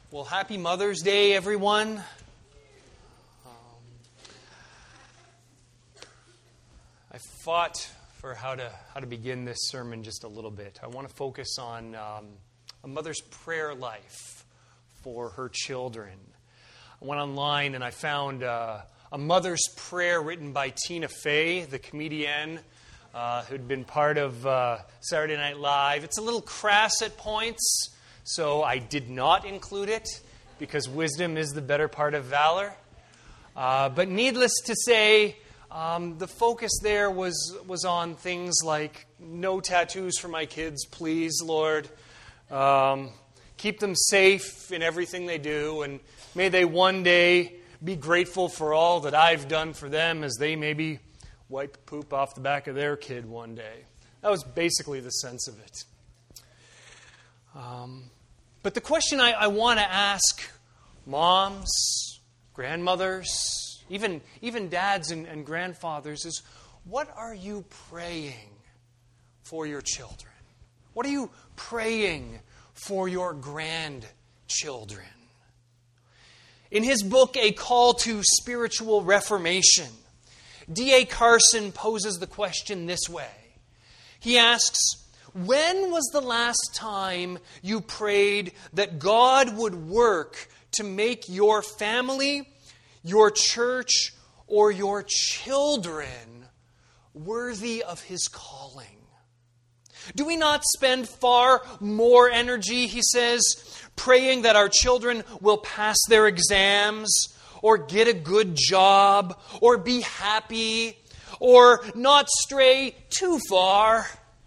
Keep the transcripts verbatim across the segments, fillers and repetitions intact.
Well, happy Mother's Day, everyone. Um, I fought for how to how to begin this sermon just a little bit. I want to focus on um, a mother's prayer life for her children. I went online and I found uh, a mother's prayer written by Tina Fey, the comedian uh, who'd been part of uh, Saturday Night Live. It's a little crass at points, so I did not include it because wisdom is the better part of valor. Uh, but needless to say, um, the focus there was was on things like no tattoos for my kids, please, Lord. Um, keep them safe in everything they do, and may they one day be grateful for all that I've done for them as they maybe wipe poop off the back of their kid one day. That was basically the sense of it. Um, but the question I, I want to ask moms, grandmothers, even, even dads and, and grandfathers is, what are you praying for your children? What are you praying for your grandchildren? In his book, A Call to Spiritual Reformation, D A Carson poses the question this way. He asks, when was the last time you prayed that God would work to make your family, your church, or your children worthy of His calling? Do we not spend far more energy, he says, praying that our children will pass their exams, or get a good job, or be happy, or not stray too far,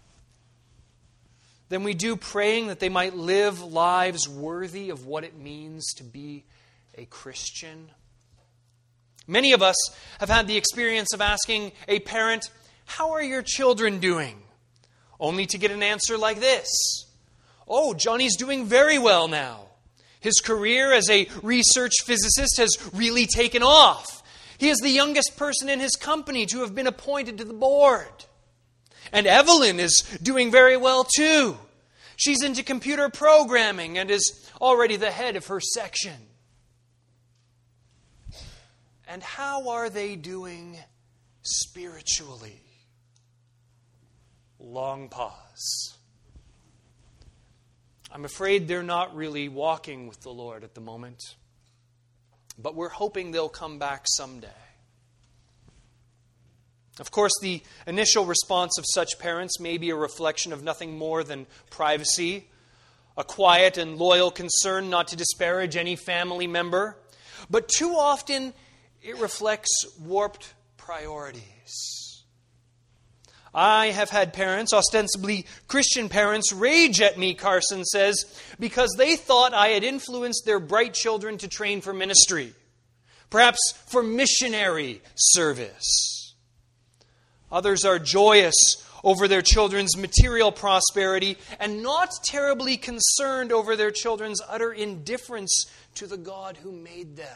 than we do praying that they might live lives worthy of what it means to be a Christian? Many of us have had the experience of asking a parent, "How are your children doing?" Only to get an answer like this: "Oh, Johnny's doing very well now. His career as a research physicist has really taken off. He is the youngest person in his company to have been appointed to the board. And Evelyn is doing very well too. She's into computer programming and is already the head of her section." And how are they doing spiritually? Long pause. I'm afraid they're not really walking with the Lord at the moment, but we're hoping they'll come back someday. Of course, the initial response of such parents may be a reflection of nothing more than privacy, a quiet and loyal concern not to disparage any family member, but too often it reflects warped priorities. I have had parents, ostensibly Christian parents, rage at me, Carson says, because they thought I had influenced their bright children to train for ministry, perhaps for missionary service. Others are joyous over their children's material prosperity and not terribly concerned over their children's utter indifference to the God who made them.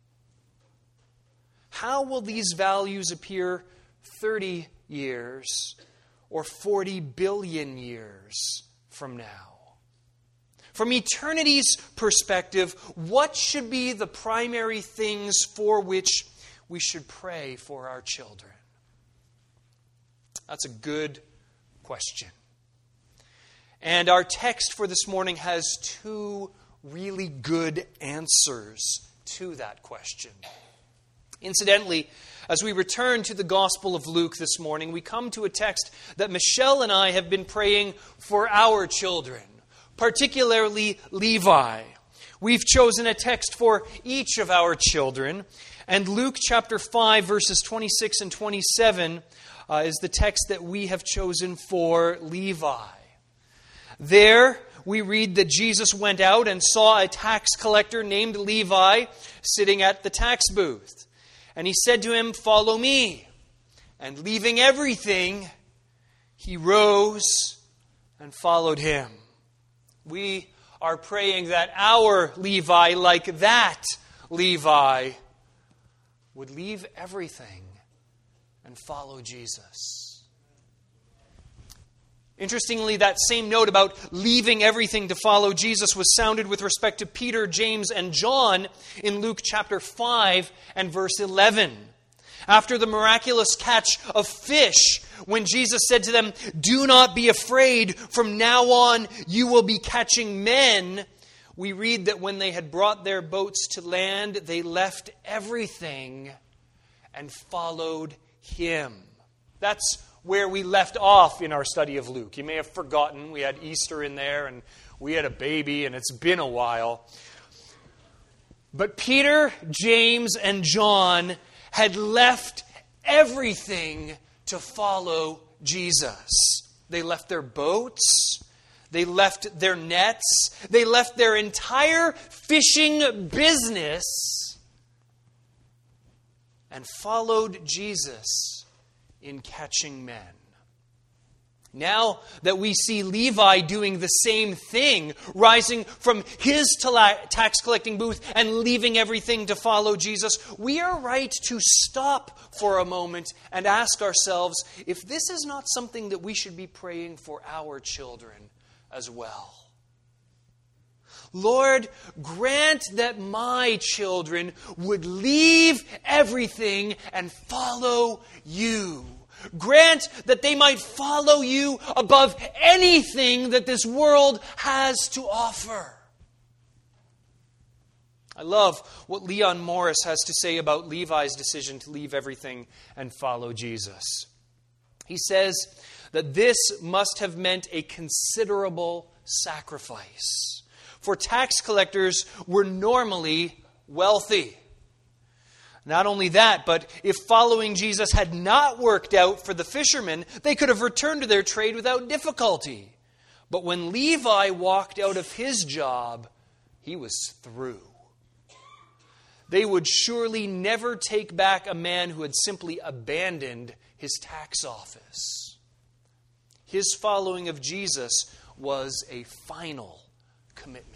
How will these values appear thirty years or forty billion years from now? From eternity's perspective, what should be the primary things for which we should pray for our children? That's a good question. And our text for this morning has two really good answers to that question. Incidentally, as we return to the Gospel of Luke this morning, we come to a text that Michelle and I have been praying for our children, particularly Levi. We've chosen a text for each of our children, and Luke chapter five, verses twenty-six and twenty-seven uh, is the text that we have chosen for Levi. There, we read that Jesus went out and saw a tax collector named Levi sitting at the tax booth. And he said to him, "Follow me." And leaving everything, he rose and followed him. We are praying that our Levi, like that Levi, would leave everything and follow Jesus. Interestingly, that same note about leaving everything to follow Jesus was sounded with respect to Peter, James, and John in Luke chapter five and verse eleven. After the miraculous catch of fish, when Jesus said to them, "Do not be afraid, from now on you will be catching men," we read that when they had brought their boats to land, they left everything and followed Him. That's where we left off in our study of Luke. You may have forgotten, we had Easter in there, and we had a baby, and it's been a while. But Peter, James, and John had left everything to follow Jesus. They left their boats, they left their nets, they left their entire fishing business and followed Jesus in catching men. Now that we see Levi doing the same thing, rising from his tax collecting booth and leaving everything to follow Jesus, we are right to stop for a moment and ask ourselves if this is not something that we should be praying for our children as well. Lord, grant that my children would leave everything and follow you. Grant that they might follow you above anything that this world has to offer. I love what Leon Morris has to say about Levi's decision to leave everything and follow Jesus. He says that this must have meant a considerable sacrifice. For tax collectors were normally wealthy. Not only that, but if following Jesus had not worked out for the fishermen, they could have returned to their trade without difficulty. But when Levi walked out of his job, he was through. They would surely never take back a man who had simply abandoned his tax office. His following of Jesus was a final commitment.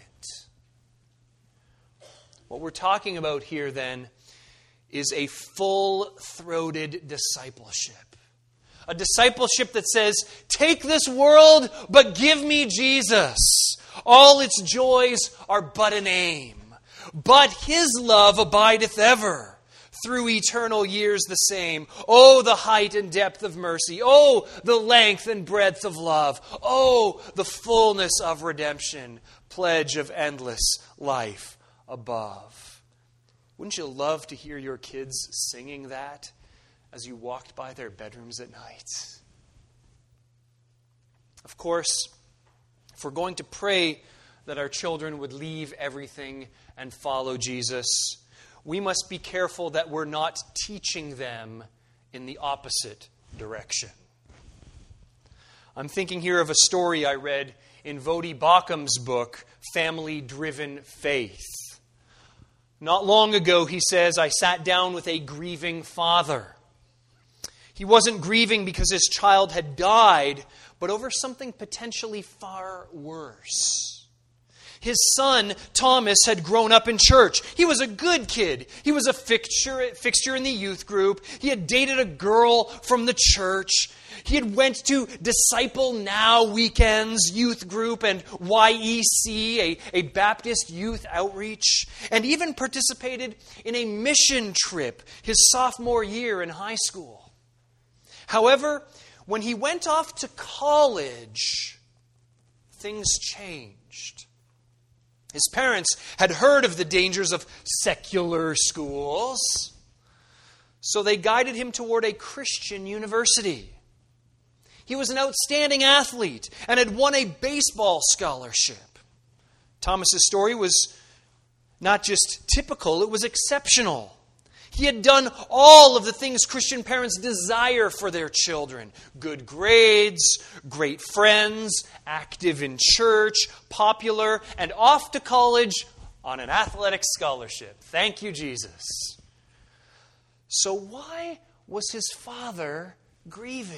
What we're talking about here, then, is a full-throated discipleship. A discipleship that says, take this world, but give me Jesus. All its joys are but a name. But His love abideth ever, through eternal years the same. Oh, the height and depth of mercy. Oh, the length and breadth of love. Oh, the fullness of redemption, pledge of endless life above. Wouldn't you love to hear your kids singing that as you walked by their bedrooms at night? Of course, if we're going to pray that our children would leave everything and follow Jesus, we must be careful that we're not teaching them in the opposite direction. I'm thinking here of a story I read in Voddie Baucham's book, Family Driven Faith. Not long ago, he says, I sat down with a grieving father. He wasn't grieving because his child had died, but over something potentially far worse. His son, Thomas, had grown up in church. He was a good kid. He was a fixture, fixture in the youth group. He had dated a girl from the church. He had went to Disciple Now weekends, youth group, and Y E C, a, a Baptist youth outreach, and even participated in a mission trip his sophomore year in high school. However, when he went off to college, things changed. His parents had heard of the dangers of secular schools, so they guided him toward a Christian university. He was an outstanding athlete and had won a baseball scholarship. Thomas's story was not just typical, it was exceptional. He had done all of the things Christian parents desire for their children. Good grades, great friends, active in church, popular, and off to college on an athletic scholarship. Thank you, Jesus. So why was his father grieving?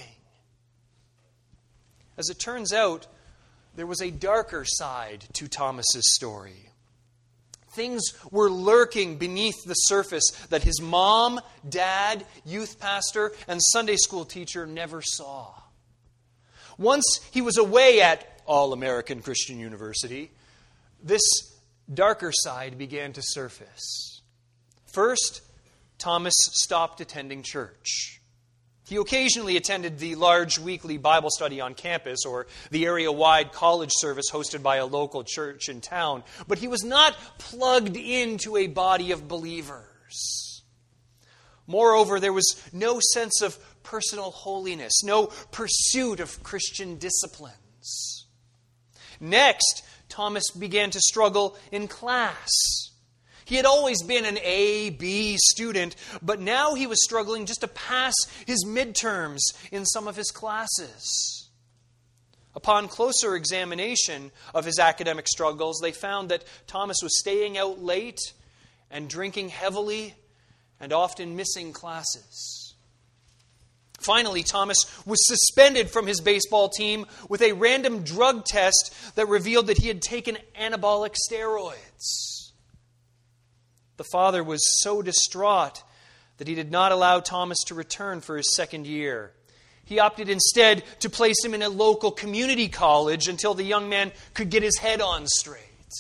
As it turns out, there was a darker side to Thomas's story. Things were lurking beneath the surface that his mom, dad, youth pastor, and Sunday school teacher never saw. Once he was away at All-American Christian University, this darker side began to surface. First, Thomas stopped attending church. He occasionally attended the large weekly Bible study on campus or the area-wide college service hosted by a local church in town, but he was not plugged into a body of believers. Moreover, there was no sense of personal holiness, no pursuit of Christian disciplines. Next, Thomas began to struggle in class. He had always been an A B student, but now he was struggling just to pass his midterms in some of his classes. Upon closer examination of his academic struggles, they found that Thomas was staying out late and drinking heavily and often missing classes. Finally, Thomas was suspended from his baseball team with a random drug test that revealed that he had taken anabolic steroids. The father was so distraught that he did not allow Thomas to return for his second year. He opted instead to place him in a local community college until the young man could get his head on straight.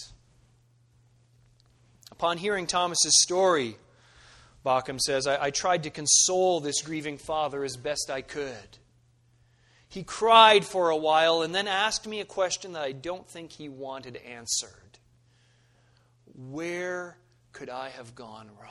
Upon hearing Thomas's story, Bauckham says, I, I tried to console this grieving father as best I could. He cried for a while and then asked me a question that I don't think he wanted answered. Where could I have gone wrong?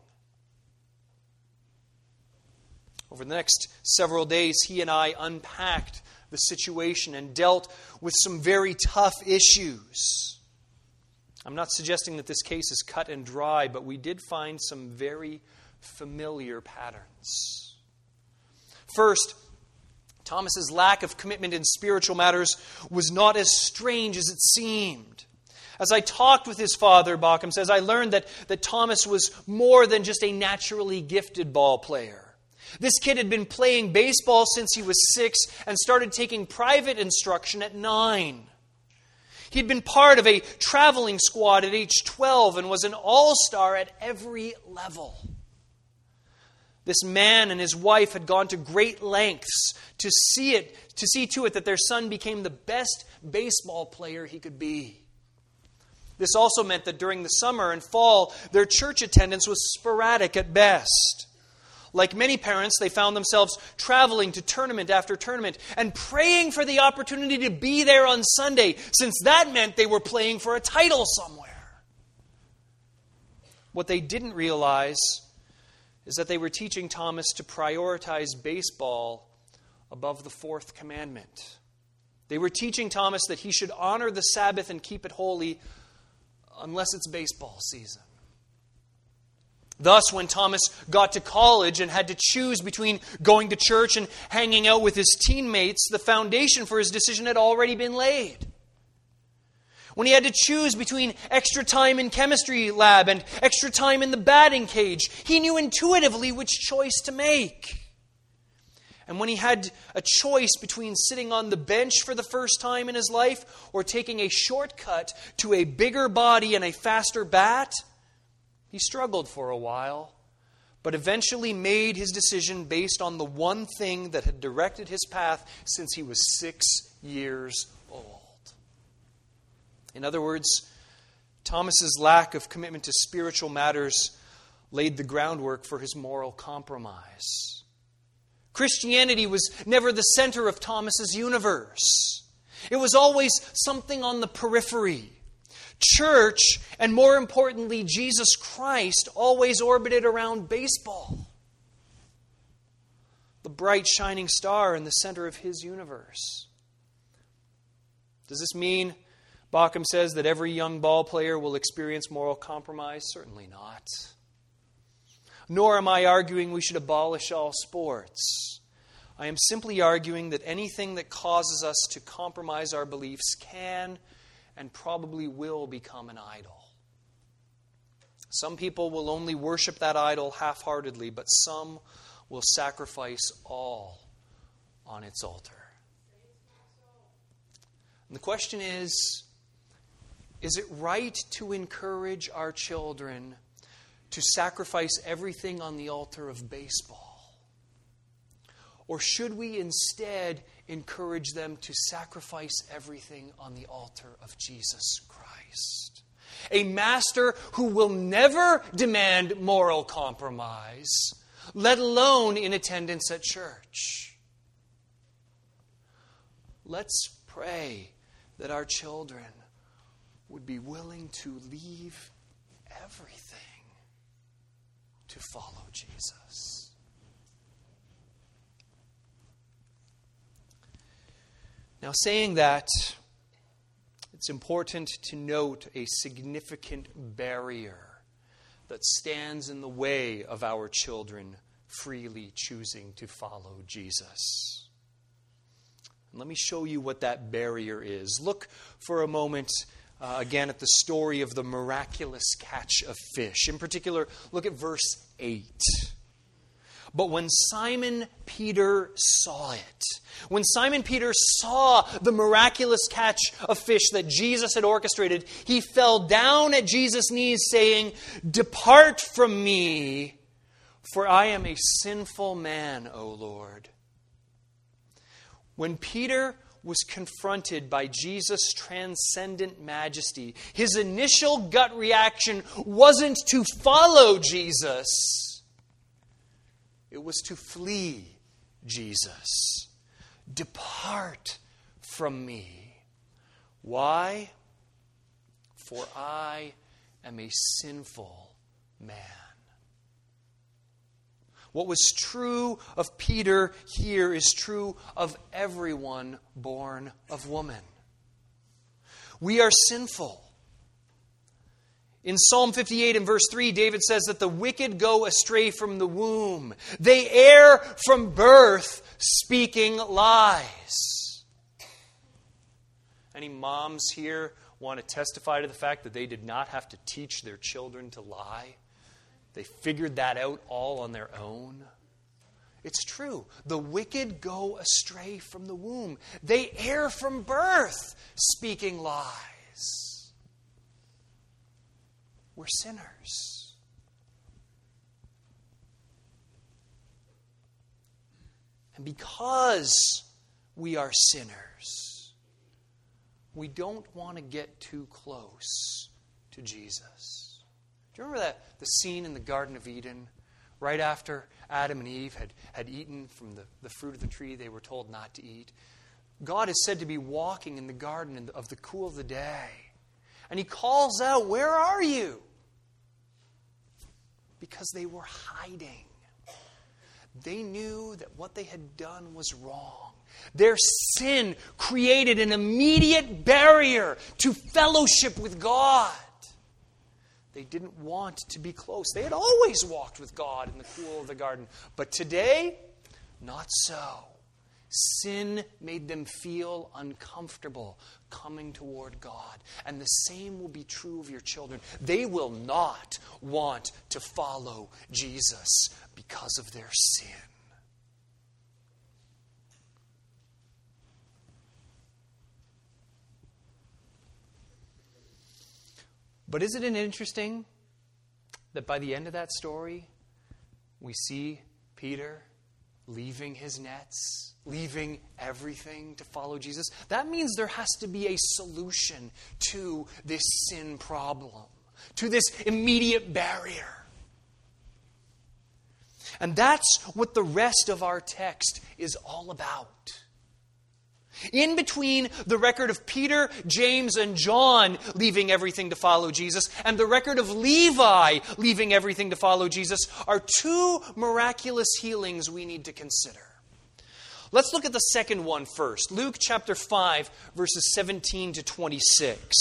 Over the next several days, he and I unpacked the situation and dealt with some very tough issues. I'm not suggesting that this case is cut and dry, but we did find some very familiar patterns. First, Thomas's lack of commitment in spiritual matters was not as strange as it seemed. As I talked with his father, Bauckham says, I learned that, that Thomas was more than just a naturally gifted ball player. This kid had been playing baseball since he was six and started taking private instruction at nine. He had been part of a traveling squad at age twelve and was an all-star at every level. This man and his wife had gone to great lengths to see it, to see to it that their son became the best baseball player he could be. This also meant that during the summer and fall, their church attendance was sporadic at best. Like many parents, they found themselves traveling to tournament after tournament and praying for the opportunity to be there on Sunday, since that meant they were playing for a title somewhere. What they didn't realize is that they were teaching Thomas to prioritize baseball above the fourth commandment. They were teaching Thomas that he should honor the Sabbath and keep it holy unless it's baseball season. Thus, when Thomas got to college and had to choose between going to church and hanging out with his teammates, the foundation for his decision had already been laid. When he had to choose between extra time in chemistry lab and extra time in the batting cage, he knew intuitively which choice to make. And when he had a choice between sitting on the bench for the first time in his life or taking a shortcut to a bigger body and a faster bat, he struggled for a while, but eventually made his decision based on the one thing that had directed his path since he was six years old. In other words, Thomas's lack of commitment to spiritual matters laid the groundwork for his moral compromise. Christianity was never the center of Thomas's universe. It was always something on the periphery. Church, and more importantly, Jesus Christ, always orbited around baseball. The bright shining star in the center of his universe. Does this mean, Bauckham says, that every young ball player will experience moral compromise? Certainly not. Nor am I arguing we should abolish all sports. I am simply arguing that anything that causes us to compromise our beliefs can and probably will become an idol. Some people will only worship that idol half-heartedly, but some will sacrifice all on its altar. And the question is, is it right to encourage our children to sacrifice everything on the altar of baseball? Or should we instead encourage them to sacrifice everything on the altar of Jesus Christ? A master who will never demand moral compromise, let alone in attendance at church. Let's pray that our children would be willing to leave everything to follow Jesus. Now, saying that, it's important to note a significant barrier that stands in the way of our children freely choosing to follow Jesus. And let me show you what that barrier is. Look for a moment uh, again at the story of the miraculous catch of fish. In particular, look at verse eight. But when Simon Peter saw it, when Simon Peter saw the miraculous catch of fish that Jesus had orchestrated, he fell down at Jesus' knees saying, "Depart from me, for I am a sinful man, O Lord." When Peter was confronted by Jesus' transcendent majesty, his initial gut reaction wasn't to follow Jesus. It was to flee Jesus. Depart from me. Why? For I am a sinful man. What was true of Peter here is true of everyone born of woman. We are sinful. In Psalm fifty-eight and verse three, David says that the wicked go astray from the womb. They err from birth, speaking lies. Any moms here want to testify to the fact that they did not have to teach their children to lie? They figured that out all on their own? It's true. The wicked go astray from the womb. They err from birth, speaking lies. We're sinners. And because we are sinners, we don't want to get too close to Jesus. Do you remember that the scene in the Garden of Eden, right after Adam and Eve had, had eaten from the, the fruit of the tree they were told not to eat? God is said to be walking in the garden in the, of the cool of the day. And he calls out, "Where are you?" Because they were hiding. They knew that what they had done was wrong. Their sin created an immediate barrier to fellowship with God. They didn't want to be close. They had always walked with God in the cool of the garden. But today, not so. Sin made them feel uncomfortable coming toward God. And the same will be true of your children. They will not want to follow Jesus because of their sin. But isn't it interesting that by the end of that story, we see Peter leaving his nets, leaving everything to follow Jesus? That means there has to be a solution to this sin problem, to this immediate barrier. And that's what the rest of our text is all about. In between the record of Peter, James, and John leaving everything to follow Jesus and the record of Levi leaving everything to follow Jesus are two miraculous healings we need to consider. Let's look at the second one first. Luke chapter five, verses seventeen to twenty-six.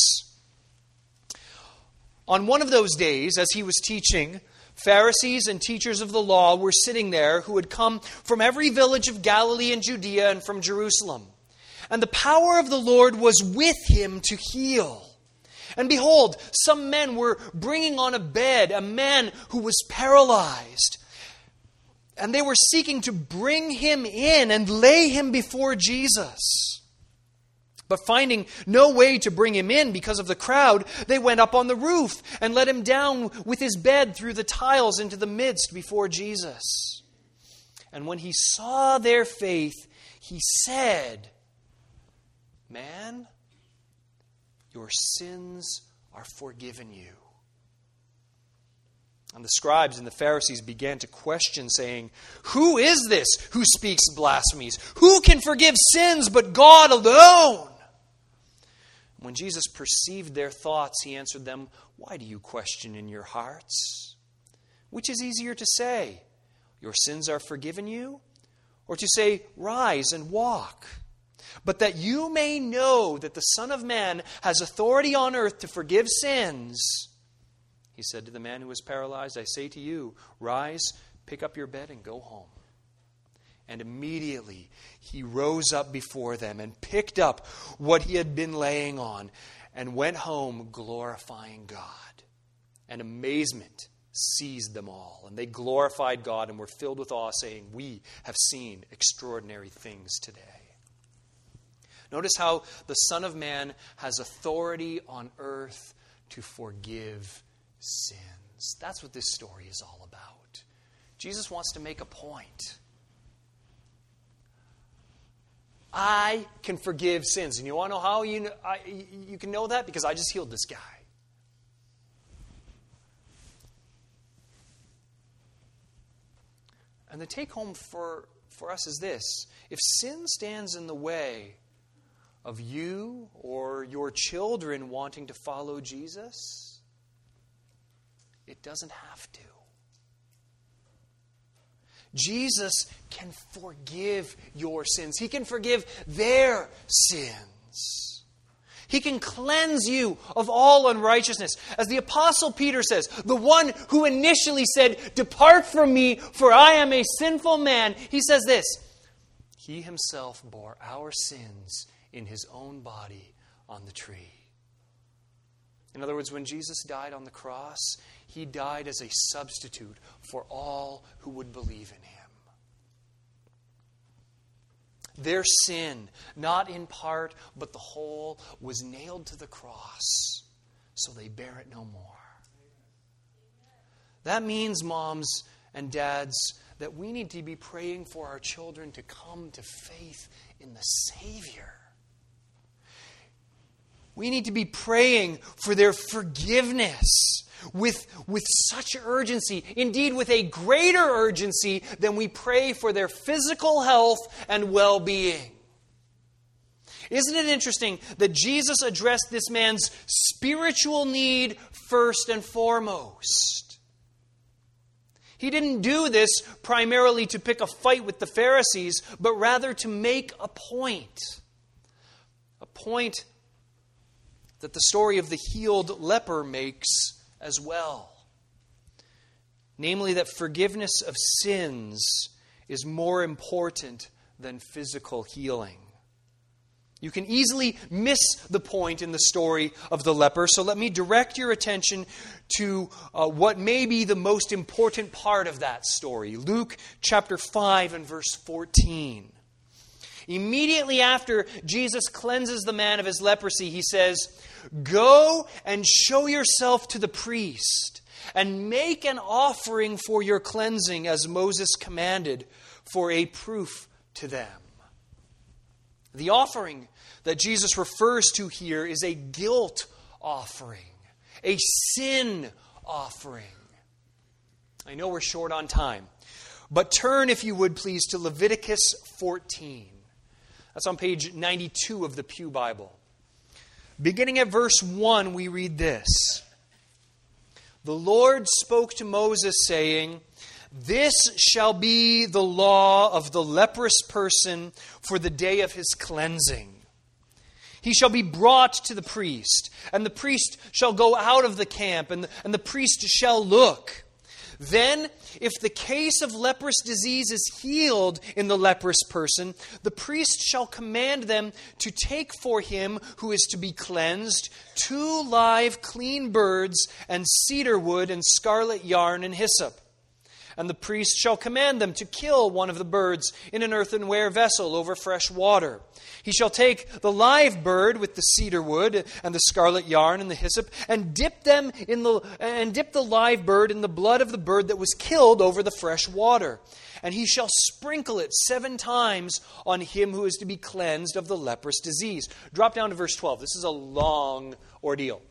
On one of those days, as he was teaching, Pharisees and teachers of the law were sitting there who had come from every village of Galilee and Judea and from Jerusalem. And the power of the Lord was with him to heal. And behold, some men were bringing on a bed a man who was paralyzed. And they were seeking to bring him in and lay him before Jesus. But finding no way to bring him in because of the crowd, they went up on the roof and let him down with his bed through the tiles into the midst before Jesus. And when he saw their faith, he said, "Man, your sins are forgiven you." And the scribes and the Pharisees began to question, saying, "Who is this who speaks blasphemies? Who can forgive sins but God alone?" When Jesus perceived their thoughts, he answered them, "Why do you question in your hearts? Which is easier to say, 'Your sins are forgiven you,' or to say, 'Rise and walk'? But that you may know that the Son of Man has authority on earth to forgive sins," he said to the man who was paralyzed, "I say to you, rise, pick up your bed, and go home." And immediately he rose up before them and picked up what he had been laying on and went home glorifying God. And amazement seized them all. And they glorified God and were filled with awe, saying, "We have seen extraordinary things today." Notice how the Son of Man has authority on earth to forgive sins. That's what this story is all about. Jesus wants to make a point. I can forgive sins. And you want to know how you, know, I, you can know that? Because I just healed this guy. And the take home for, for us is this. If sin stands in the way of you or your children wanting to follow Jesus, it doesn't have to. Jesus can forgive your sins. He can forgive their sins. He can cleanse you of all unrighteousness. As the Apostle Peter says, the one who initially said, "Depart from me, for I am a sinful man," he says this, "He himself bore our sins in his own body on the tree." In other words, when Jesus died on the cross, he died as a substitute for all who would believe in him. Their sin, not in part, but the whole, was nailed to the cross, so they bear it no more. That means, moms and dads, that we need to be praying for our children to come to faith in the Savior. We need to be praying for their forgiveness with, with such urgency, indeed with a greater urgency than we pray for their physical health and well-being. Isn't it interesting that Jesus addressed this man's spiritual need first and foremost? He didn't do this primarily to pick a fight with the Pharisees, but rather to make a point. A point that the story of the healed leper makes as well. Namely, that forgiveness of sins is more important than physical healing. You can easily miss the point in the story of the leper, so let me direct your attention to uh, what may be the most important part of that story. Luke chapter five and verse fourteen. Immediately after Jesus cleanses the man of his leprosy, he says, "Go and show yourself to the priest, and make an offering for your cleansing as Moses commanded, for a proof to them." The offering that Jesus refers to here is a guilt offering, a sin offering. I know we're short on time, but turn, if you would please, to Leviticus fourteen. That's on page ninety-two of the Pew Bible. Beginning at verse one, we read this. "The Lord spoke to Moses, saying, 'This shall be the law of the leprous person for the day of his cleansing. He shall be brought to the priest, and the priest shall go out of the camp, and the, and the priest shall look. Then, if the case of leprous disease is healed in the leprous person, the priest shall command them to take for him who is to be cleansed two live clean birds and cedar wood and scarlet yarn and hyssop. And the priest shall command them to kill one of the birds in an earthenware vessel over fresh water. He shall take the live bird with the cedar wood and the scarlet yarn and the hyssop, and dip them in the and dip the live bird in the blood of the bird that was killed over the fresh water. And he shall sprinkle it seven times on him who is to be cleansed of the leprous disease. Drop down to verse twelve. This is a long ordeal.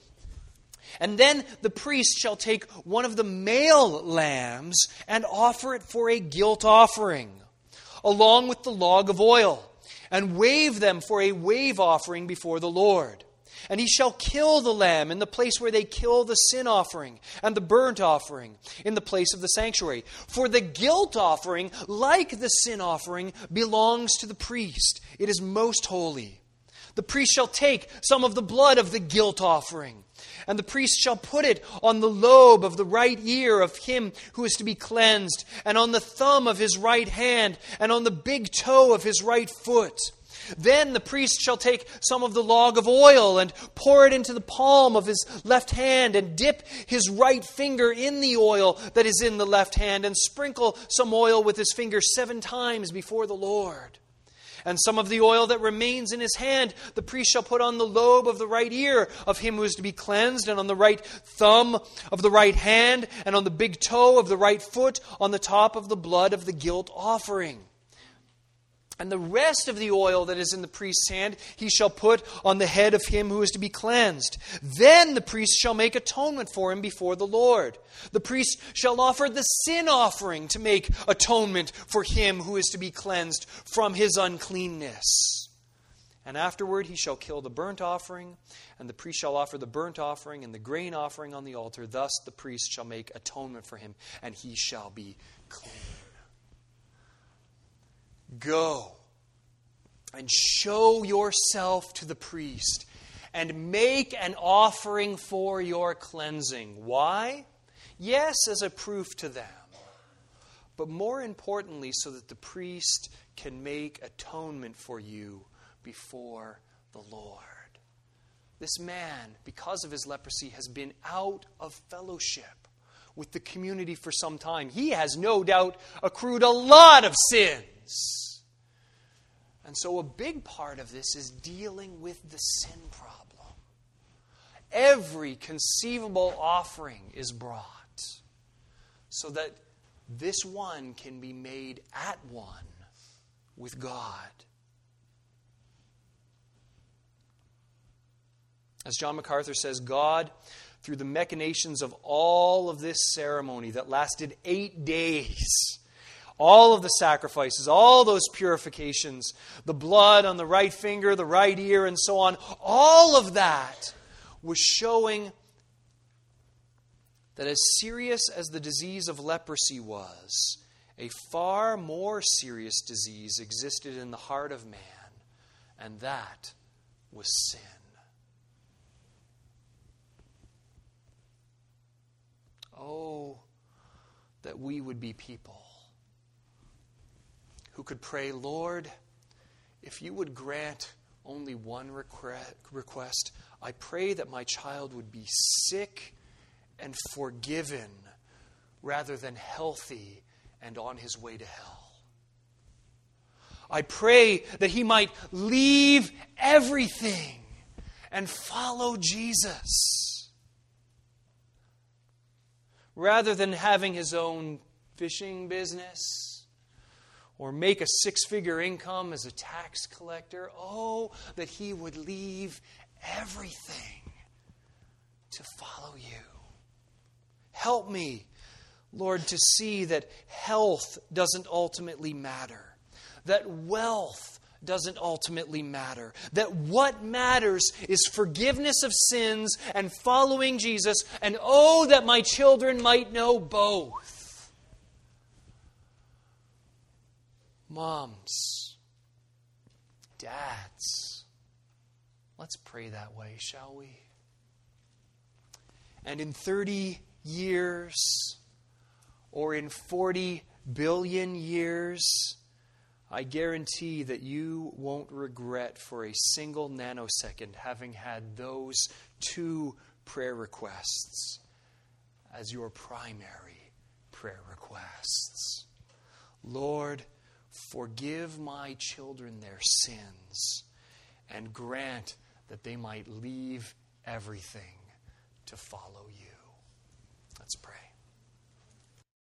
And then the priest shall take one of the male lambs and offer it for a guilt offering, along with the log of oil, and wave them for a wave offering before the Lord. And he shall kill the lamb in the place where they kill the sin offering and the burnt offering, in the place of the sanctuary. For the guilt offering, like the sin offering, belongs to the priest. It is most holy. The priest shall take some of the blood of the guilt offering, and the priest shall put it on the lobe of the right ear of him who is to be cleansed, and on the thumb of his right hand, and on the big toe of his right foot. Then the priest shall take some of the log of oil and pour it into the palm of his left hand, and dip his right finger in the oil that is in the left hand, and sprinkle some oil with his finger seven times before the Lord. And some of the oil that remains in his hand the priest shall put on the lobe of the right ear of him who is to be cleansed, and on the right thumb of the right hand, and on the big toe of the right foot, on the top of the blood of the guilt offering. And the rest of the oil that is in the priest's hand he shall put on the head of him who is to be cleansed. Then the priest shall make atonement for him before the Lord. The priest shall offer the sin offering to make atonement for him who is to be cleansed from his uncleanness. And afterward he shall kill the burnt offering, and the priest shall offer the burnt offering and the grain offering on the altar. Thus the priest shall make atonement for him, and he shall be clean. Go and show yourself to the priest and make an offering for your cleansing. Why? Yes, as a proof to them, but more importantly, so that the priest can make atonement for you before the Lord. This man, because of his leprosy, has been out of fellowship with the community for some time. He has no doubt accrued a lot of sins. And so a big part of this is dealing with the sin problem. Every conceivable offering is brought so that this one can be made at one with God. As John MacArthur says, God, through the machinations of all of this ceremony that lasted eight days, all of the sacrifices, all those purifications, the blood on the right finger, the right ear, and so on, all of that was showing that as serious as the disease of leprosy was, a far more serious disease existed in the heart of man, and that was sin. Oh, that we would be people who could pray, Lord, if you would grant only one request, I pray that my child would be sick and forgiven rather than healthy and on his way to hell. I pray that he might leave everything and follow Jesus rather than having his own fishing business or make a six-figure income as a tax collector. Oh, that he would leave everything to follow you. Help me, Lord, to see that health doesn't ultimately matter, that wealth doesn't ultimately matter, that what matters is forgiveness of sins and following Jesus, and oh, that my children might know both. Moms, dads, let's pray that way, shall we? And in thirty years, or in forty billion years, I guarantee that you won't regret for a single nanosecond having had those two prayer requests as your primary prayer requests. Lord, forgive my children their sins and grant that they might leave everything to follow you. Let's pray.